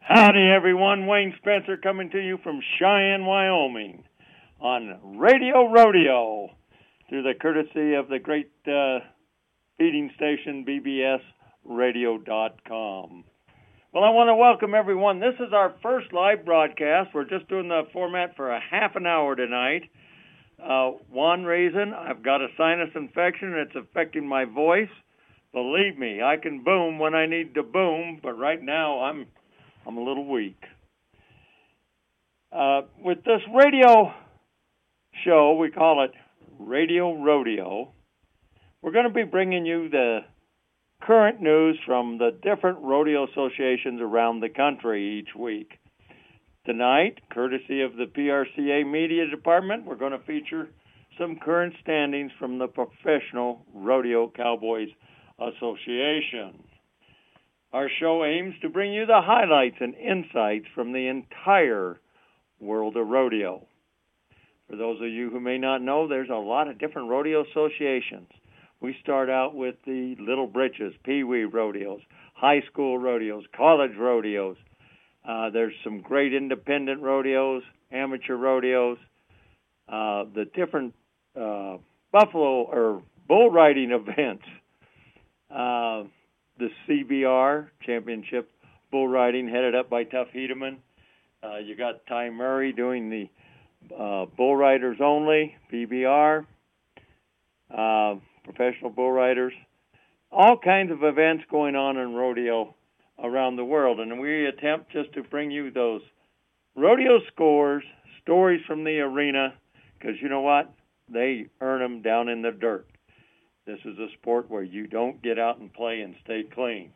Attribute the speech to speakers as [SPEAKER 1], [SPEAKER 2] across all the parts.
[SPEAKER 1] Howdy, everyone. Wayne Spencer coming to you from Cheyenne, Wyoming on Radio Rodeo through the courtesy of the great feeding station bbsradio.com. Well, I want to welcome everyone. This is our first live broadcast. We're just doing the format for a half an hour tonight. One reason, I've got a sinus infection and it's affecting my voice. Believe me, I can boom when I need to boom, but right now I'm a little weak. With this radio show, we call it Radio Rodeo, we're going to be bringing you the current news from the different rodeo associations around the country each week. Tonight, courtesy of the PRCA Media Department, we're going to feature some current standings from the Professional Rodeo Cowboys Association. Our show aims to bring you the highlights and insights from the entire world of rodeo. For those of you who may not know, there's a lot of different rodeo associations. We start out with the Little Britches, Pee-wee rodeos, high school rodeos, college rodeos. There's some great independent rodeos, amateur rodeos, the different buffalo or bull riding events. The CBR, Championship Bull Riding, headed up by Tuff Hedeman. You got Ty Murray doing the Bull Riders Only, PBR, Professional Bull Riders. All kinds of events going on in rodeo around the world. And we attempt just to bring you those rodeo scores, stories from the arena, because you know what? They earn them down in the dirt. This is a sport where you don't get out and play and stay clean.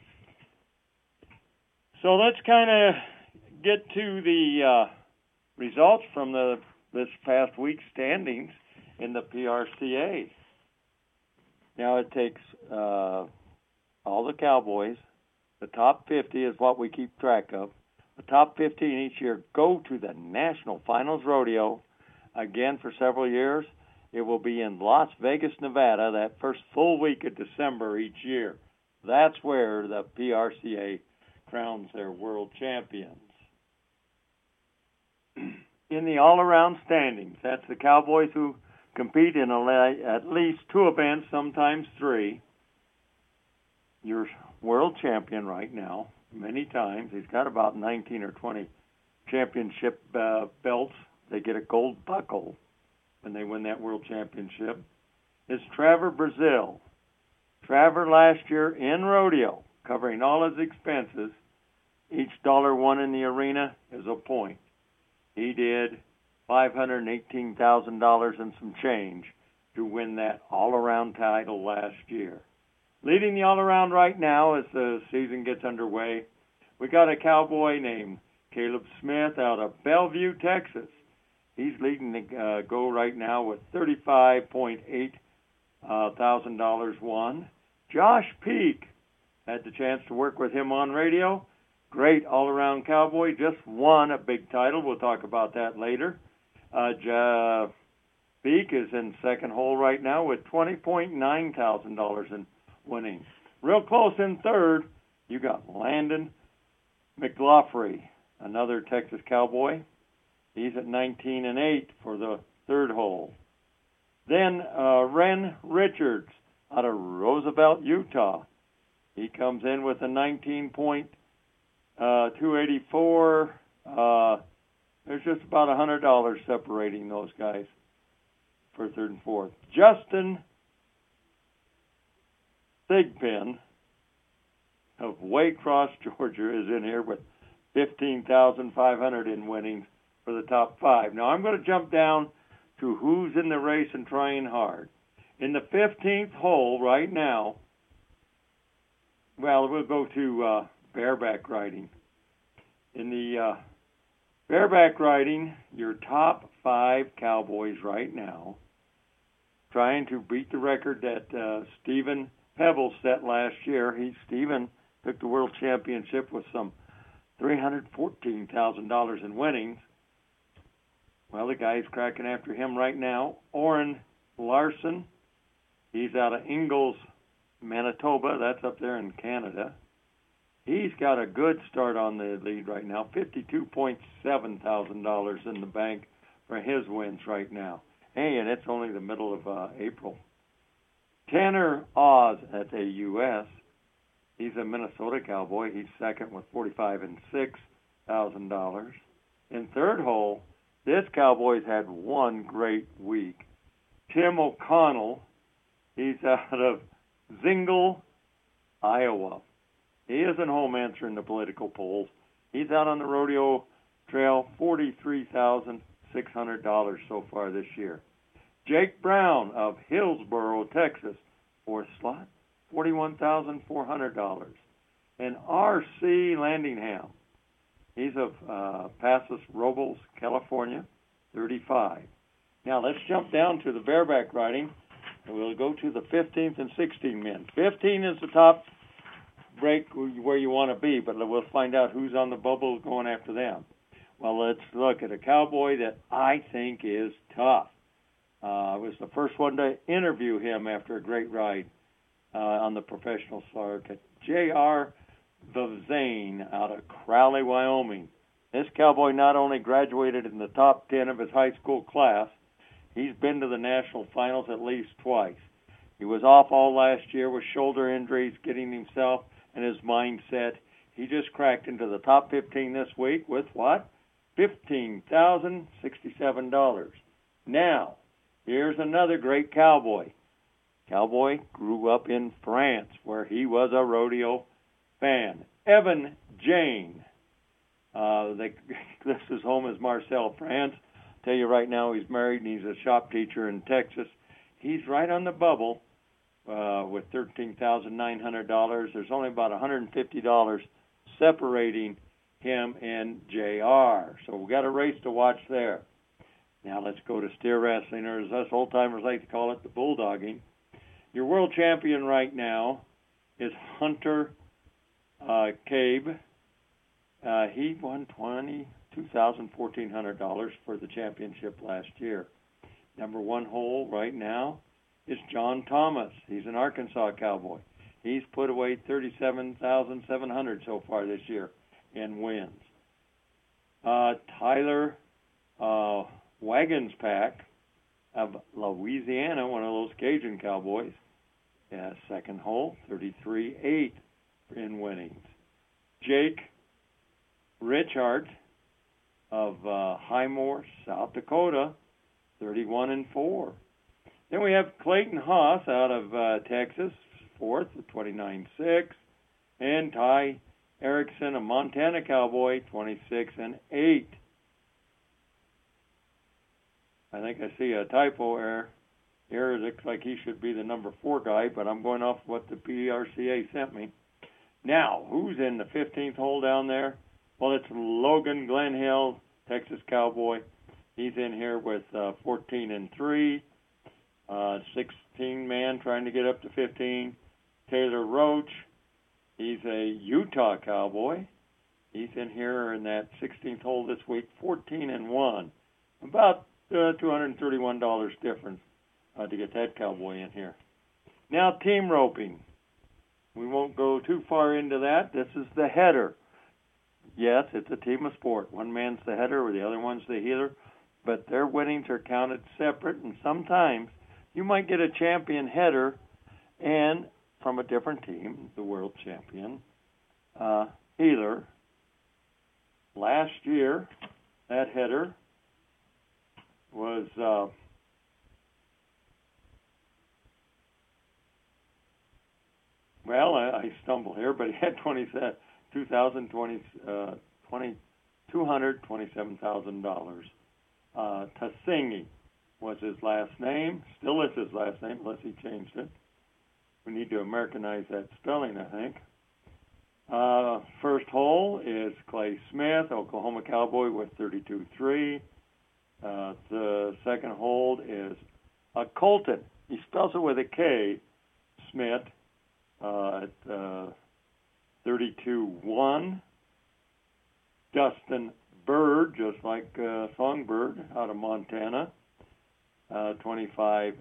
[SPEAKER 1] So let's kind of get to the results from this past week's standings in the PRCA. Now it takes all the Cowboys. The top 50 is what we keep track of. The top 50 in each year go to the National Finals Rodeo. Again, for several years. It will be in Las Vegas, Nevada, that first full week of December each year. That's where the PRCA crowns their world champions. In the all-around standings, that's the Cowboys who compete in at least 2 events, sometimes 3. Your world champion right now, many times, he's got about 19 or 20 championship belts. They get a gold buckle when they win that world championship, is Traver Brazil. Traver last year in rodeo, covering all his expenses, each dollar won in the arena is a point. He did $518,000 and some change to win that all-around title last year. Leading the all-around right now as the season gets underway, we got a cowboy named Caleb Smith out of Bellevue, Texas. He's leading the go right now with $35.8 thousand won. Josh Peak, had the chance to work with him on radio. Great all-around cowboy, just won a big title. We'll talk about that later. Peak is in second hole right now with $20.9 thousand in winnings. Real close in third, you got Landon McLaughlin, another Texas cowboy. He's at 19-8 for the third hole. Then Ren Richards out of Roosevelt, Utah. He comes in with a 19.284. There's just about $100 separating those guys for third and fourth. Justin Thigpen of Waycross, Georgia, is in here with 15,500 in winnings for the top 5. Now I'm going to jump down to who's in the race and trying hard. In the 15th hole right now, well, we'll go to bareback riding. In the bareback riding, your top 5 cowboys right now, trying to beat the record that Stephen Pebble set last year. Stephen took the world championship with some $314,000 in winnings. Well, the guy's cracking after him right now. Orrin Larson, he's out of Ingalls, Manitoba. That's up there in Canada. He's got a good start on the lead right now, $52,700 in the bank for his wins right now. Hey, and it's only the middle of April. Tanner Oz at AUS. He's a Minnesota Cowboy. He's second with $45,600. In third hole, this Cowboy's had one great week. Tim O'Connell, he's out of Zingle, Iowa. He isn't home answering the political polls. He's out on the rodeo trail, $43,600 so far this year. Jake Brown of Hillsboro, Texas, fourth slot, $41,400. And R.C. Landingham, he's of Pasos Robles, California, 35. Now let's jump down to the bareback riding, and we'll go to the 15th and 16 men. 15 is the top break where you want to be, but we'll find out who's on the bubble going after them. Well, let's look at a Cowboy that I think is tough. I was the first one to interview him after a great ride on the professional circuit. J.R. Vavzane out of Crowley, Wyoming. This Cowboy not only graduated in the top 10 of his high school class, he's been to the national finals at least twice. He was off all last year with shoulder injuries, getting himself and his mind set. He just cracked into the top 15 this week with what? $15,067. Now, here's another great Cowboy. Cowboy grew up in France, where he was a rodeo fan. Evan Jane. This is home is Marseille, France. Tell you right now, he's married and he's a shop teacher in Texas. He's right on the bubble with $13,900. There's only about $150 separating him and JR. So we've got a race to watch there. Now let's go to steer wrestling, or as us old-timers like to call it, the bulldogging. Your world champion right now is Hunter Cabe. He won $1,400 for the championship last year. Number one hole right now is John Thomas. He's an Arkansas Cowboy. He's put away $37,700 so far this year in wins. Tyler Wagons Pack of Louisiana, one of those Cajun Cowboys. Second hole, 33-8 in winnings. Jake Richard of Highmore, South Dakota, 31-4. Then we have Clayton Haas out of Texas, fourth with 29-6, and Ty Erickson, a Montana Cowboy, 26-8. I think I see a typo error. Here it looks like he should be the number 4 guy, but I'm going off what the PRCA sent me. Now, who's in the 15th hole down there? Well, it's Logan Glenhill, Texas Cowboy. He's in here with 14-3, 16-man trying to get up to 15. Taylor Roach, he's a Utah Cowboy. He's in here in that 16th hole this week, 14-1. About $231 difference to get that Cowboy in here. Now, team roping. We won't go too far into that. This is the header. Yes, it's a team of sport. One man's the header or the other one's the healer, but their winnings are counted separate, and sometimes you might get a champion header and from a different team, the world champion healer. Last year, that header was I stumble here, but he had $227,000. Tasingi was his last name. Still is his last name, unless he changed it. We need to Americanize that spelling, I think. First hole is Clay Smith, Oklahoma Cowboy, with 32-3. The second hole is Colton. He spells it with a K, Smith, at 32-1. Dustin Bird, just like Songbird, out of Montana, 25-4.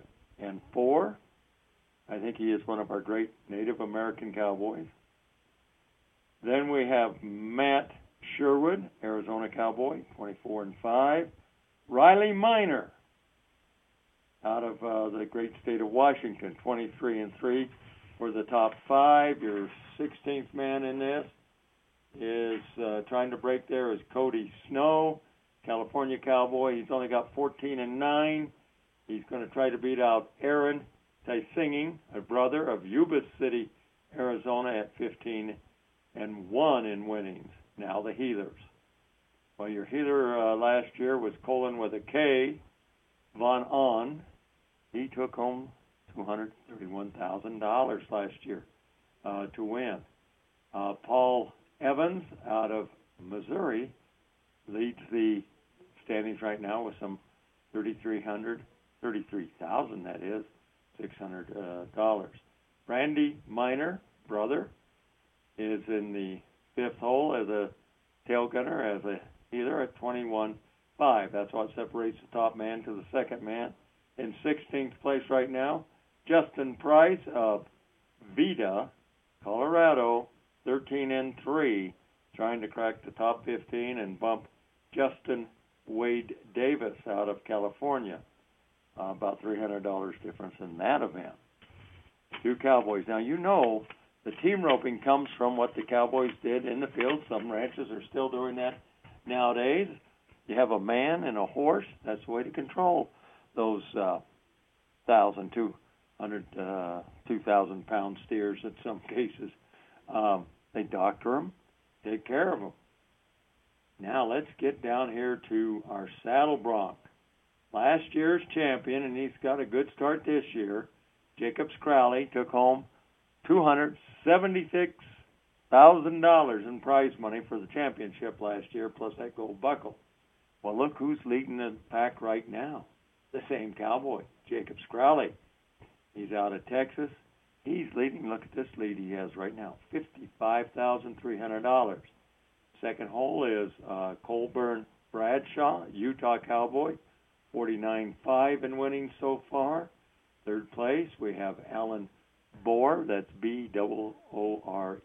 [SPEAKER 1] I think he is one of our great Native American Cowboys. Then we have Matt Sherwood, Arizona Cowboy, 24-5. Riley Minor, out of the great state of Washington, 23-3 for the top 5. Your 16th man in this is trying to break there is Cody Snow, California Cowboy. He's only got 14-9. He's going to try to beat out Aaron Singing, a brother of Yuba City, Arizona, at 15-1 in winnings. Now the healers. Well, your healer last year was Colin with a K, Von On. He took home $231,000 last year to win. Paul Evans out of Missouri leads the standings right now with some $33,000, that is, $600. Randy Miner, brother, is in the 5th hole as a tail gunner, as a healer at 21-5. That's what separates the top man to the second man. In 16th place right now, Justin Price of Vida, Colorado, 13-3, trying to crack the top 15 and bump Justin Wade Davis out of California. About $300 difference in that event. 2 Cowboys. Now, you know the team roping comes from what the Cowboys did in the field. Some ranches are still doing that nowadays. You have a man and a horse. That's the way to control those 2,000-pound steers in some cases. They doctor them, take care of them. Now let's get down here to our saddle bronc. Last year's champion, and he's got a good start this year, Jacobs Crowley, took home $276,000 in prize money for the championship last year, plus that gold buckle. Well, look who's leading the pack right now. The same Cowboy, Jacobs Crowley. He's out of Texas. He's leading. Look at this lead he has right now, $55,300. Second hole is Colburn Bradshaw, Utah Cowboy, 49-5 in winning so far. Third place, we have Alan Bohr, that's Boore.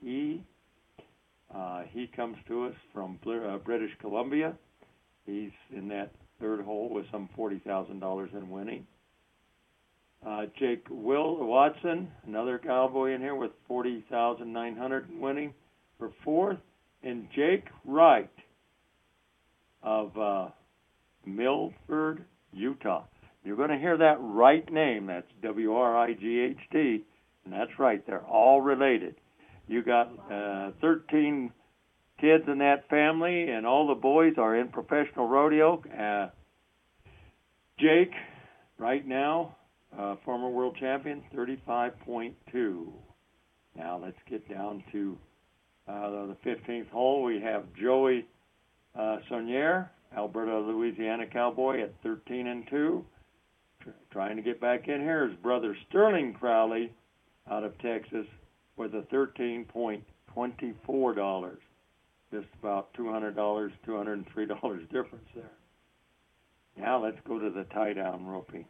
[SPEAKER 1] He comes to us from British Columbia. He's in that third hole with some $40,000 in winning. Jake Watson, another Cowboy in here with $40,900 in winning for fourth. And Jake Wright of Milford, Utah. You're going to hear that right name. That's Wright, and that's right. They're all related. You got 13 kids in that family, and all the boys are in professional rodeo. Jake, right now, former world champion, 35.2. Now let's get down to the 15th hole. We have Joey Saunier, Alberta, Louisiana Cowboy, at 13-2. Trying to get back in here. His brother Sterling Crowley out of Texas with a $13.24. Just about $200, $203 difference there. Now let's go to the tie-down roping.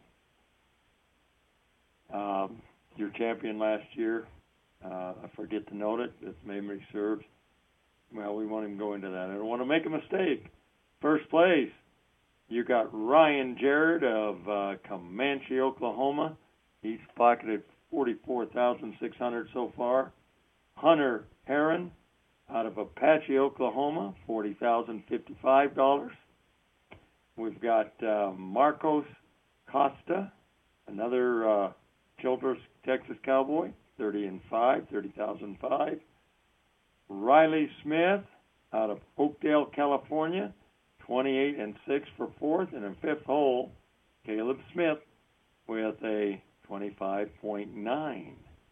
[SPEAKER 1] Your champion last year, I forget to note it, if memory serves. Well, we won't even go into that. I don't want to make a mistake. First place, you got Ryan Jared of Comanche, Oklahoma. He's pocketed $44,600 so far. Hunter Heron out of Apache, Oklahoma, $40,055. We've got Marcos Costa, another Childress, Texas Cowboy, 30,005. Riley Smith out of Oakdale, California, 28-6 for fourth. And in fifth hole, Caleb Smith with a 25.9.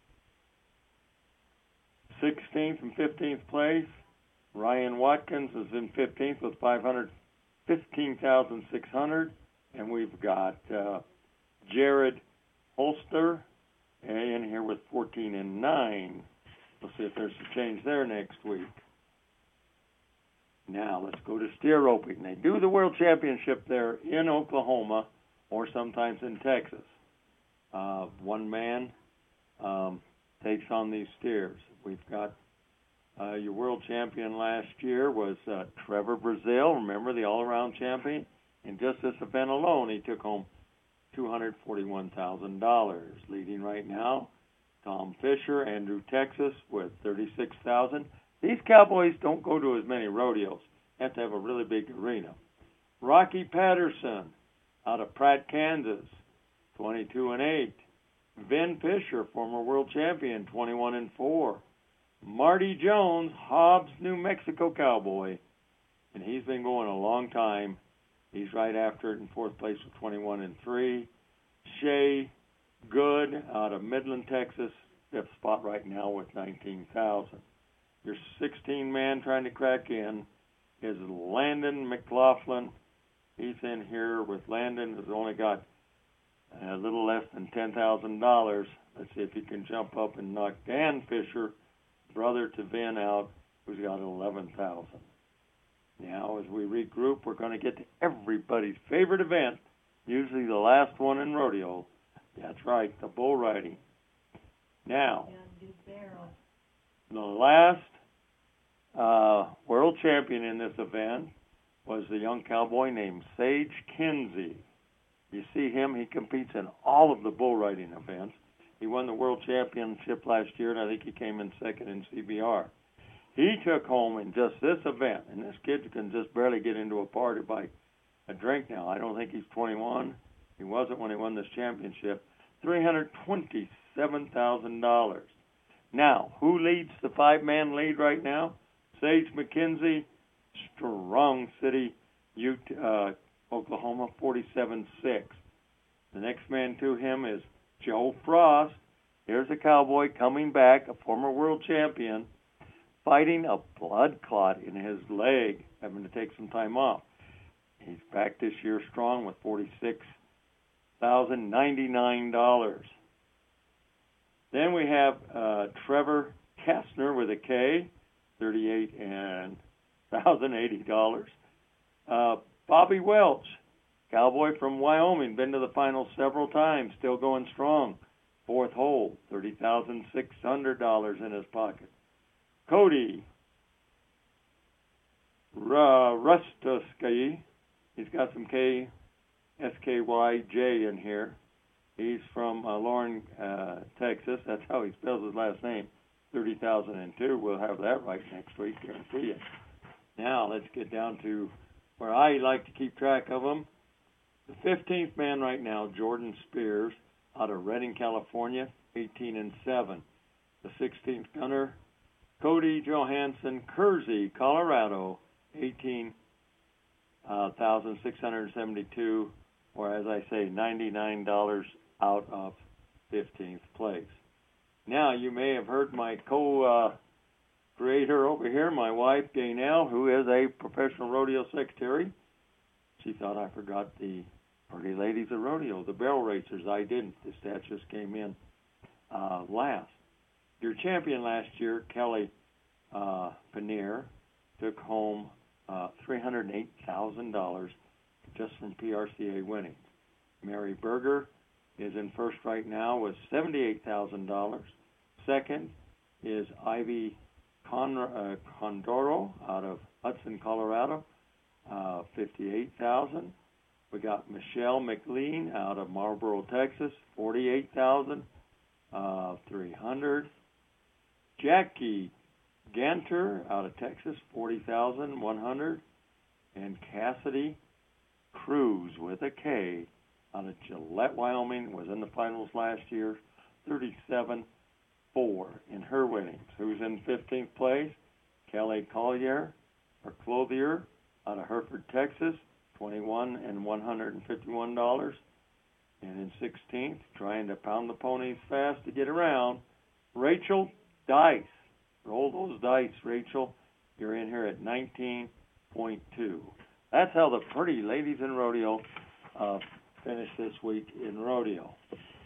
[SPEAKER 1] 16th and 15th place, Ryan Watkins is in 15th with $515,600. And we've got Jared Holster in here with 14-9. We'll see if there's a change there next week. Now let's go to steer roping. They do the World Championship there in Oklahoma or sometimes in Texas. One man takes on these steers. We've got Your world champion last year was Trevor Brazil, remember, the all-around champion? In just this event alone, he took home $241,000. Leading right now, Tom Fisher, Andrew Texas with $36,000. These cowboys don't go to as many rodeos. You have to have a really big arena. Rocky Patterson out of Pratt, Kansas, 22-8. Vin Fisher, former world champion, 21-4. Marty Jones, Hobbs, New Mexico cowboy, and he's been going a long time. He's right after it in fourth place with 21-3. Shay Good out of Midland, Texas, fifth spot right now with 19,000. Your 16-man trying to crack in is Landon McLaughlin. He's in here with Landon, who's only got a little less than $10,000. Let's see if he can jump up and knock Dan Fisher, brother to Vin, out, who's got 11,000. Now, as we regroup, we're going to get to everybody's favorite event, usually the last one in rodeo. That's right, the bull riding. Now, the last world champion in this event was the young cowboy named Sage Kinsey. You see him, he competes in all of the bull riding events. He won the world championship last year, and I think he came in second in CBR. He took home in just this event, and this kid can just barely get into a party by a drink now. I don't think he's 21. He wasn't when he won this championship. $327,000. Now, who leads the five-man lead right now? Sage McKenzie, Strong City, Oklahoma, 47-6. The next man to him is Joe Frost. Here's a cowboy coming back, a former world champion, fighting a blood clot in his leg, having to take some time off. He's back this year strong with $46,099. Then we have Trevor Kastner with a K, $38,080. Bobby Welch, cowboy from Wyoming, been to the finals several times, still going strong. Fourth hole, $30,600 in his pocket. Cody Rustovsky, he's got some SKYJ in here. He's from Lauren, Texas. That's how he spells his last name. 30,002. We'll have that right next week, guarantee you. Now let's get down to where I like to keep track of them. The 15th man right now, Jordan Spears, out of Redding, California, 18-7. The 16th gunner, Cody Johansson, Kersey, Colorado, 18,672, or as I say, $99 out of 15th place. Now, you may have heard my co-creator over here, my wife, Gaynell, who is a professional rodeo secretary. She thought I forgot the Pretty Ladies of Rodeo, the barrel racers. I didn't. The stats just came in last. Your champion last year, Kelly Paneer, took home $308,000 just from PRCA winnings. Mary Berger is in first right now with $78,000. Second is Ivy Condoro out of Hudson, Colorado, $58,000. We got Michelle McLean out of Marlboro, Texas, $48,300. Jackie Ganter out of Texas, $40,100. And Cassidy Cruz with a K out of Gillette, Wyoming, was in the finals last year, $37,400 in her winnings. Who's in 15th place? Kelly Collier, or Clothier, out of Hereford, Texas, $21,151. And in 16th, trying to pound the ponies fast to get around, Rachel Dice. Roll those dice, Rachel. You're in here at 19.2. That's how the Pretty Ladies in Rodeo finished this week in rodeo.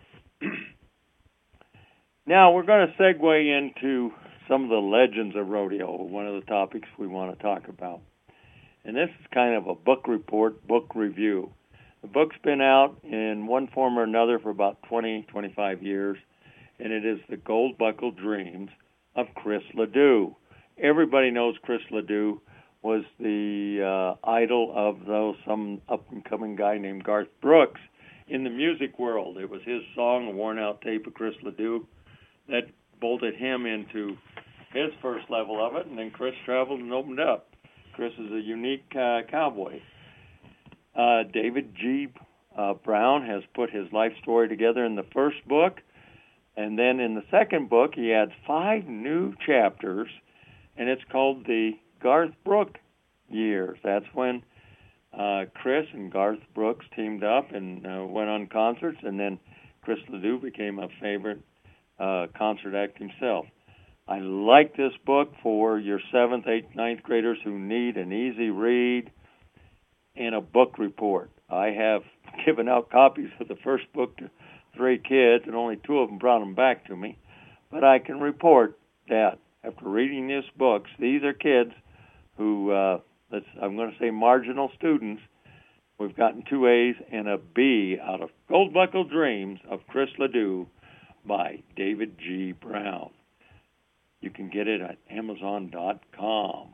[SPEAKER 1] Now we're going to segue into some of the legends of rodeo, one of the topics we want to talk about. And this is kind of a book report, book review. The book's been out in one form or another for about 20, 25 years, and it is The Gold Buckle Dreams of Chris Ledoux. everybody knows Chris Ledoux was the idol of some up-and-coming guy named Garth Brooks in the music world. It was his song, a worn-out tape of Chris Ledoux, that bolted him into his first level of it, and then Chris traveled and opened up. Chris is a unique cowboy. David G. Brown has put his life story together in the first book, and then in the second book he adds 5 new chapters, and it's called the Garth Brooks years. That's when Chris and Garth Brooks teamed up and went on concerts, and then Chris Ledoux became a favorite concert act himself. I like this book for your 7th, 8th, 9th graders who need an easy read and a book report. I have given out copies of the first book to 3 kids, and only 2 of them brought them back to me. But I can report that after reading these books, these are kids who, I'm going to say marginal students. We've gotten 2 A's and a B out of Gold Buckle Dreams of Chris Ledoux by David G. Brown. You can get it at Amazon.com.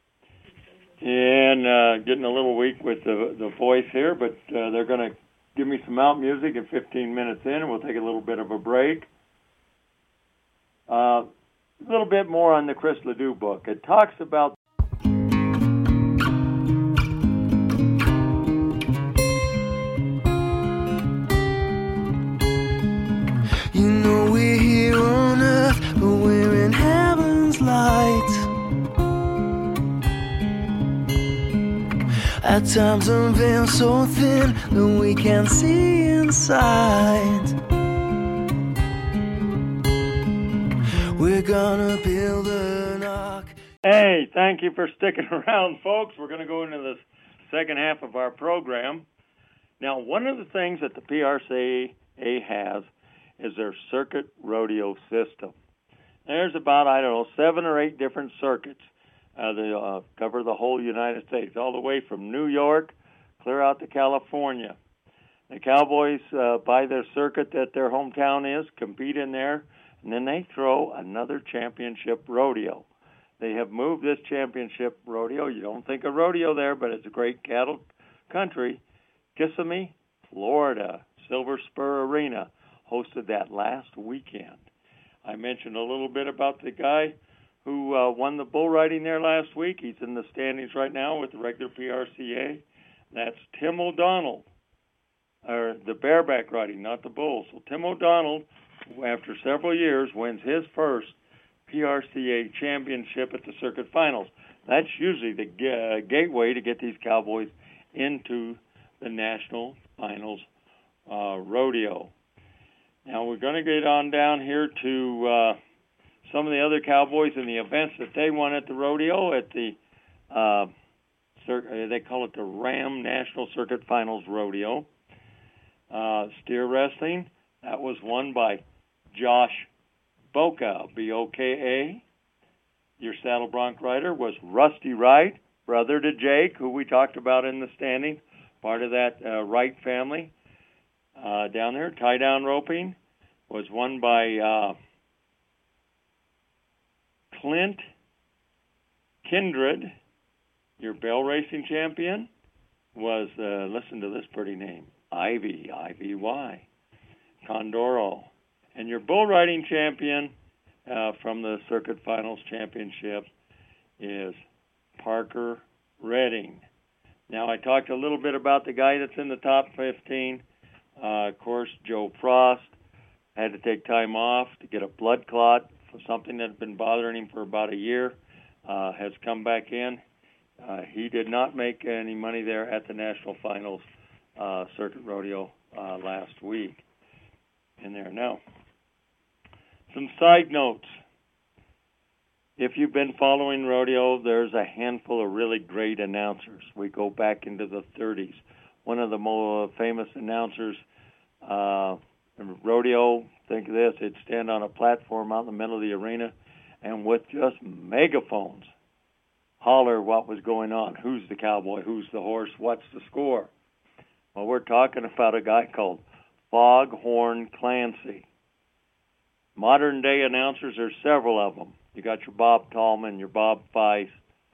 [SPEAKER 1] And getting a little weak with the voice here, but they're going to give me some mount music at 15 minutes in, and we'll take a little bit of a break. A little bit more on the Chris Ledoux book. It talks about
[SPEAKER 2] you know we're here on earth, but we're in heaven's light. At times a veil so thin that we can't see inside. We're gonna build an ark.
[SPEAKER 1] Hey, thank you for sticking around, folks. We're going to go into the second half of our program. Now, one of the things that the PRCA has is their circuit rodeo system. There's about, 7 or 8 different circuits. They cover the whole United States, all the way from New York clear out to California. The Cowboys buy their circuit that their hometown is, compete in there, and then they throw another championship rodeo. They have moved this championship rodeo. You don't think of rodeo there, but it's a great cattle country. Kissimmee, Florida, Silver Spur Arena hosted that last weekend. I mentioned a little bit about the guy who won the bull riding there last week. He's in the standings right now with the regular PRCA. That's Tim O'Donnell, or the bareback riding, not the bull. So Tim O'Donnell, after several years, wins his first PRCA championship at the circuit finals. That's usually the gateway to get these cowboys into the national finals rodeo. Now we're going to get on down here to some of the other cowboys and the events that they won at the rodeo at the they call it the Ram National Circuit Finals Rodeo. Steer wrestling, that was won by Josh Boka, B-O-K-A. Your saddle bronc rider was Rusty Wright, brother to Jake, who we talked about in the standing, part of that Wright family. Down there, tie-down roping was won by Clint Kindred. Your bell racing champion was, listen to this pretty name, Ivy, I-V-Y, Condoro. And your bull riding champion from the Circuit Finals Championship is Parker Redding. Now, I talked a little bit about the guy that's in the top 15. Of course, Joe Frost had to take time off to get a blood clot for something that had been bothering him for about a year. Has come back in. He did not make any money there at the National Finals Circuit Rodeo last week. In there now. Some side notes. If you've been following rodeo, there's a handful of really great announcers. We go back into the 30s. One of the more famous announcers in rodeo, think of this, it'd stand on a platform out in the middle of the arena and with just megaphones holler what was going on. Who's the cowboy? Who's the horse? What's the score? Well, we're talking about a guy called Foghorn Clancy. Modern day announcers, there's several of them. You got your Bob Tallman, your Bob Feist.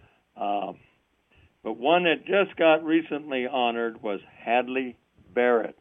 [SPEAKER 1] But one that just got recently honored was Hadley Barrett,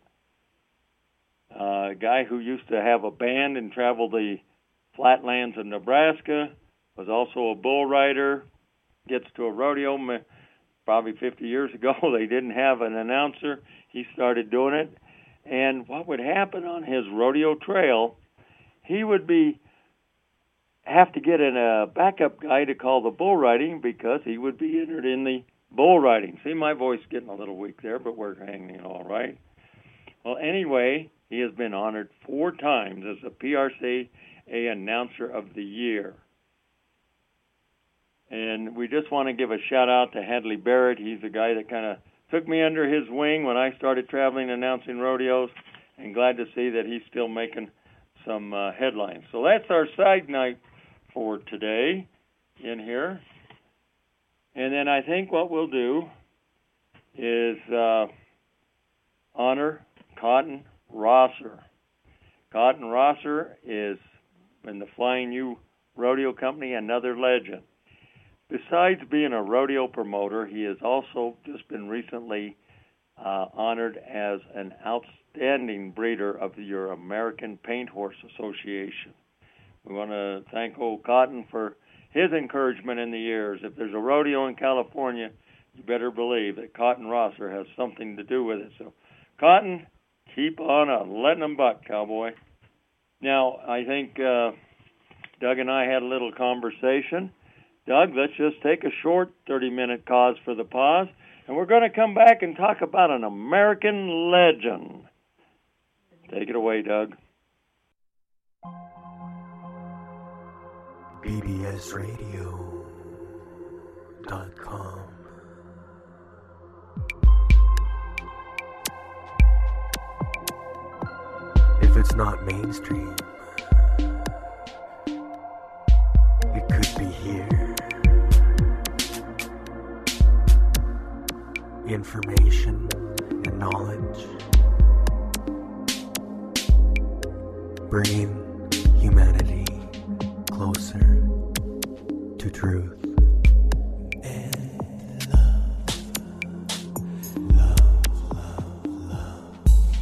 [SPEAKER 1] a guy who used to have a band and travel the flatlands of Nebraska, was also a bull rider, gets to a rodeo probably 50 years ago. They didn't have an announcer. He started doing it. And what would happen on his rodeo trail, he would have to get in a backup guy to call the bull riding because he would be entered in the bull riding. See, my voice getting a little weak there, but we're hanging all right. Well, anyway, he has been honored 4 times as a PRCA Announcer of the Year. And we just want to give a shout-out to Hadley Barrett. He's a guy that kind of took me under his wing when I started traveling announcing rodeos, and glad to see that he's still making some headlines. So that's our side night for today in here. And then I think what we'll do is honor Cotton Rosser. Cotton Rosser is in the Flying U Rodeo Company, another legend. Besides being a rodeo promoter, he has also just been recently honored as an outstanding breeder of your American Paint Horse Association. We want to thank old Cotton for his encouragement in the years. If there's a rodeo in California, you better believe that Cotton Rosser has something to do with it. So, Cotton, keep on letting them buck, cowboy. Now, I think Doug and I had a little conversation. Doug, let's just take a short 30-minute pause for the pause, and we're going to come back and talk about an American legend. Take it away, Doug.
[SPEAKER 2] BBSradio.com. If it's not mainstream, it could be here. Information and knowledge, bringing humanity closer to truth. And love, love, love.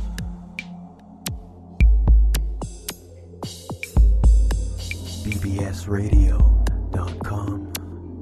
[SPEAKER 2] BBSradio.com.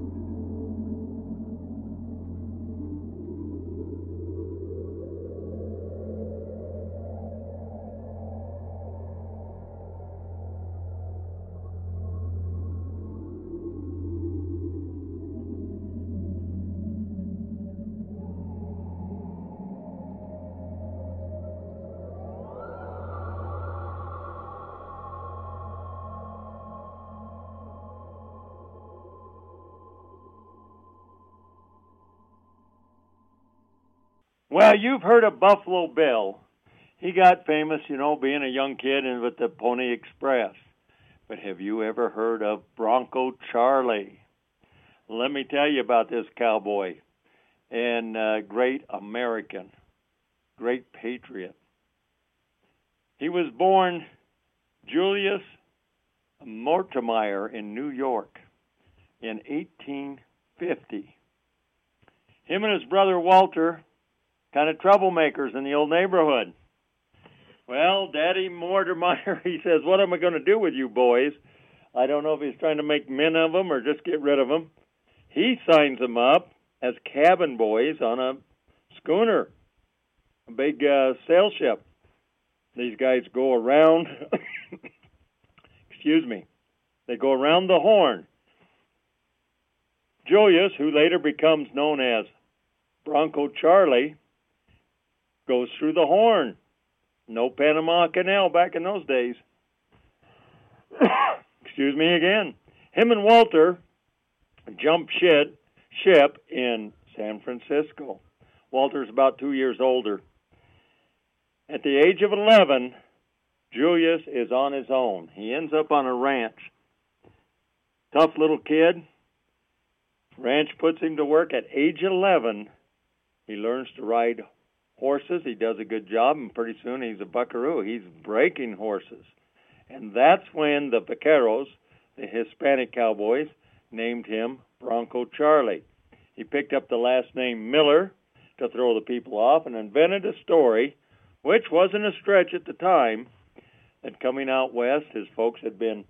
[SPEAKER 1] Well, you've heard of Buffalo Bill. He got famous, being a young kid and with the Pony Express. But have you ever heard of Bronco Charlie? Let me tell you about this cowboy and great American, great patriot. He was born Julius Mortimer in New York in 1850. Him and his brother Walter, kind of troublemakers in the old neighborhood. Well, Daddy Mortimer, he says, what am I going to do with you boys? I don't know if he's trying to make men of them or just get rid of them. He signs them up as cabin boys on a schooner, a big sail ship. These guys go around, they go around the Horn. Julius, who later becomes known as Bronco Charlie, goes through the Horn. No Panama Canal back in those days. Excuse me again. Him and Walter jump ship in San Francisco. Walter's about 2 years older. At the age of 11, Julius is on his own. He ends up on a ranch. Tough little kid. Ranch puts him to work at age 11. He learns to ride horses. He does a good job, and pretty soon he's a buckaroo. He's breaking horses. And that's when the vaqueros, the Hispanic cowboys named him Bronco Charlie. He picked up the last name Miller to throw the people off and invented a story, which wasn't a stretch at the time, that coming out west, his folks had been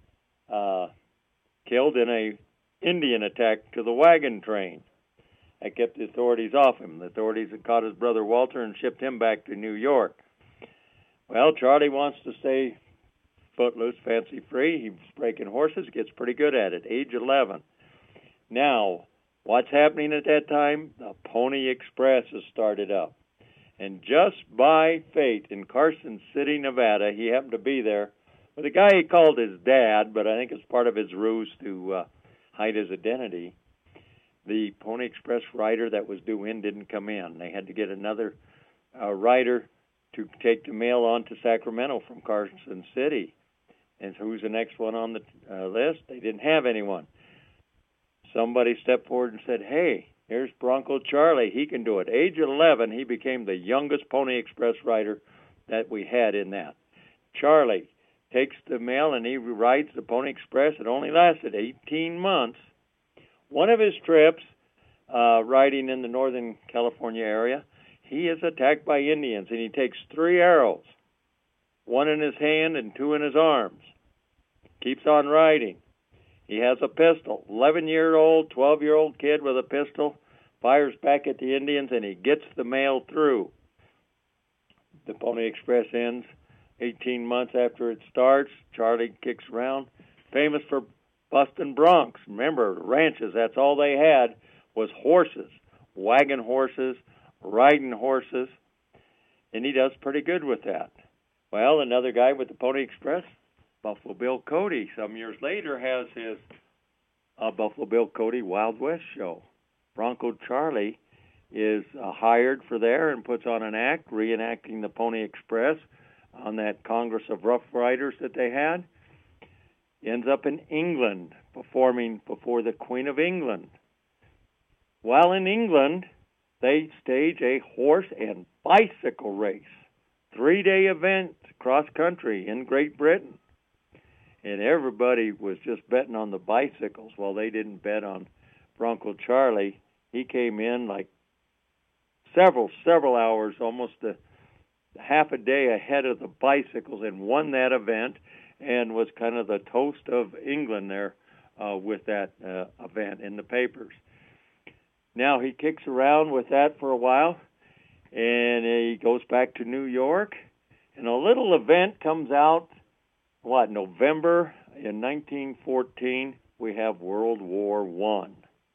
[SPEAKER 1] killed in a Indian attack to the wagon train. That kept the authorities off him. The authorities had caught his brother Walter and shipped him back to New York. Well, Charlie wants to stay footloose, fancy-free. He's breaking horses, gets pretty good at it, age 11. Now, what's happening at that time? The Pony Express has started up. And just by fate, in Carson City, Nevada, he happened to be there with a guy he called his dad, but I think it's part of his ruse to hide his identity. The Pony Express rider that was due in didn't come in. They had to get another rider to take the mail on to Sacramento from Carson City. And who's the next one on the list? They didn't have anyone. Somebody stepped forward and said, hey, here's Bronco Charlie. He can do it. Age 11, he became the youngest Pony Express rider that we had in that. Charlie takes the mail and he rides the Pony Express. It only lasted 18 months. One of his trips, riding in the Northern California area, he is attacked by Indians, and he takes 3 arrows, 1 in his hand and 2 in his arms. Keeps on riding. He has a pistol. 11-year-old, 12-year-old kid with a pistol, fires back at the Indians, and he gets the mail through. The Pony Express ends 18 months after it starts. Charlie kicks around, famous for busting broncs. Remember, ranches, that's all they had was horses, wagon horses, riding horses, and he does pretty good with that. Well, another guy with the Pony Express, Buffalo Bill Cody, some years later has his Buffalo Bill Cody Wild West show. Bronco Charlie is hired for there and puts on an act reenacting the Pony Express on that Congress of Rough Riders that they had. Ends up in England performing before the Queen of England. While in England, they stage a horse and bicycle race, 3-day event cross-country in Great Britain. And everybody was just betting on the bicycles. Well, they didn't bet on Bronco Charlie. He came in like several hours, almost a half a day ahead of the bicycles, and won that event and was kind of the toast of England there with that event in the papers. Now he kicks around with that for a while, and he goes back to New York, and a little event comes out, November in 1914, we have World War I.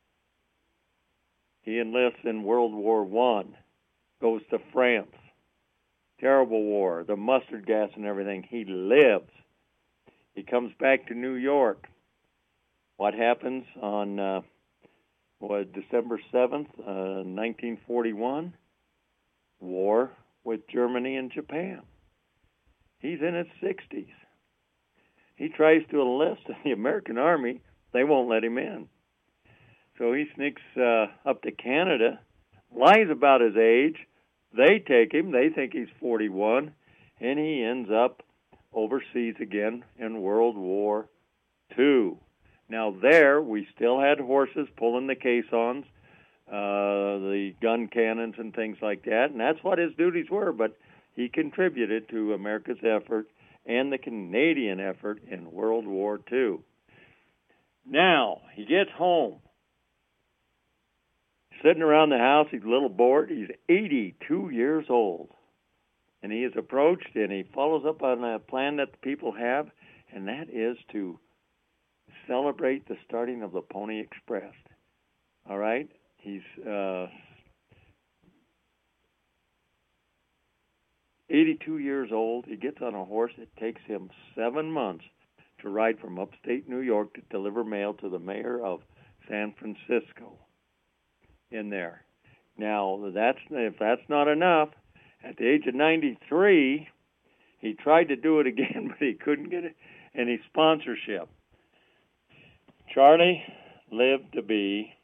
[SPEAKER 1] He enlists in World War I, goes to France. Terrible war, the mustard gas and everything. He lives. He comes back to New York. What happens on December 7th, 1941? War with Germany and Japan. He's in his 60s. He tries to enlist in the American Army. They won't let him in. So he sneaks up to Canada, lies about his age. They take him. They think he's 41, and he ends up overseas again in World War II. Now there, we still had horses pulling the caissons, the gun cannons and things like that, and that's what his duties were, but he contributed to America's effort and the Canadian effort in World War II. Now, he gets home. Sitting around the house, he's a little bored. He's 82 years old. And he is approached, and he follows up on a plan that the people have, and that is to celebrate the starting of the Pony Express. All right? He's 82 years old. He gets on a horse. It takes him 7 months to ride from upstate New York to deliver mail to the mayor of San Francisco in there. Now, if that's not enough, at the age of 93, he tried to do it again, but he couldn't get any sponsorship. Charlie lived to be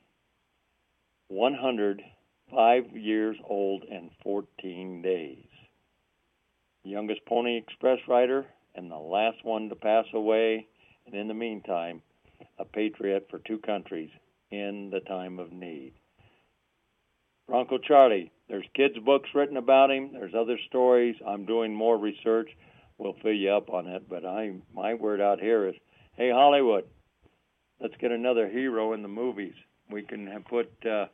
[SPEAKER 1] 105 years old and 14 days. The youngest Pony Express rider and the last one to pass away. And in the meantime, a patriot for two countries in the time of need. Bronco Charlie, there's kids' books written about him. There's other stories. I'm doing more research. We'll fill you up on it. But my word out here is, hey, Hollywood, let's get another hero in the movies. We can put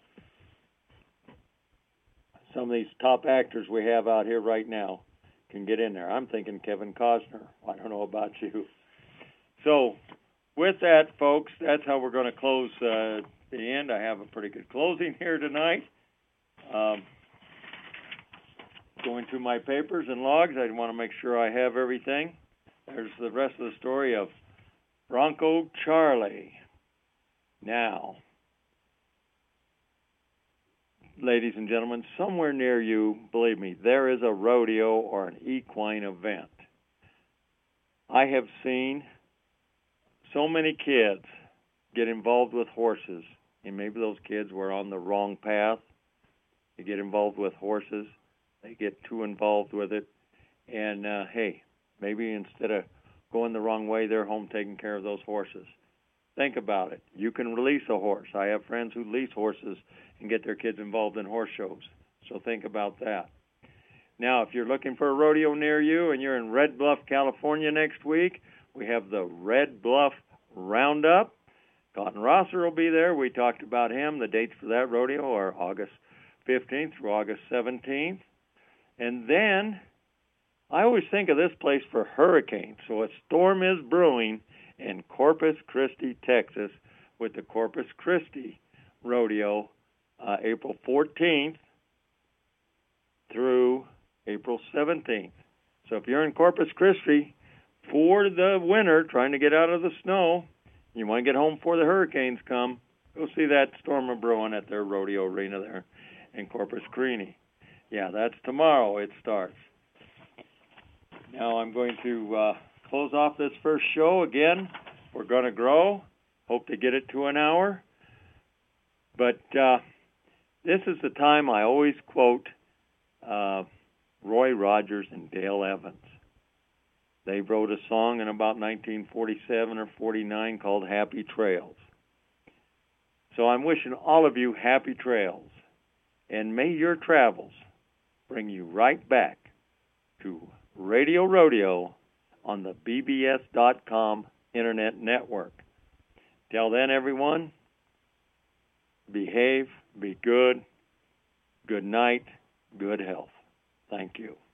[SPEAKER 1] some of these top actors we have out here right now can get in there. I'm thinking Kevin Costner. I don't know about you. So with that, folks, that's how we're going to close the end. I have a pretty good closing here tonight. Going through my papers and logs, I want to make sure I have everything. There's the rest of the story of Bronco Charlie. Now, ladies and gentlemen, somewhere near you, believe me, there is a rodeo or an equine event. I have seen so many kids get involved with horses, and maybe those kids were on the wrong path. They get involved with horses. They get too involved with it. And, hey, maybe instead of going the wrong way, they're home taking care of those horses. Think about it. You can release a horse. I have friends who lease horses and get their kids involved in horse shows. So think about that. Now, if you're looking for a rodeo near you and you're in Red Bluff, California next week, we have the Red Bluff Roundup. Cotton Rosser will be there. We talked about him. The dates for that rodeo are August 15th through August 17th. And then I always think of this place for hurricanes. So a storm is brewing in Corpus Christi, Texas, with the Corpus Christi Rodeo, April 14th through April 17th. So if you're in Corpus Christi for the winter, trying to get out of the snow, you want to get home before the hurricanes come, go see that storm of brewing at their rodeo arena there in Corpus Christi. Yeah, that's tomorrow it starts. Now I'm going to close off this first show. Again, we're going to grow. Hope to get it to an hour. But this is the time I always quote Roy Rogers and Dale Evans. They wrote a song in about 1947 or 49 called Happy Trails. So I'm wishing all of you happy trails. And may your travels bring you right back to Radio Rodeo on the BBS.com Internet Network. Till then, everyone, behave, be good, good night, good health. Thank you.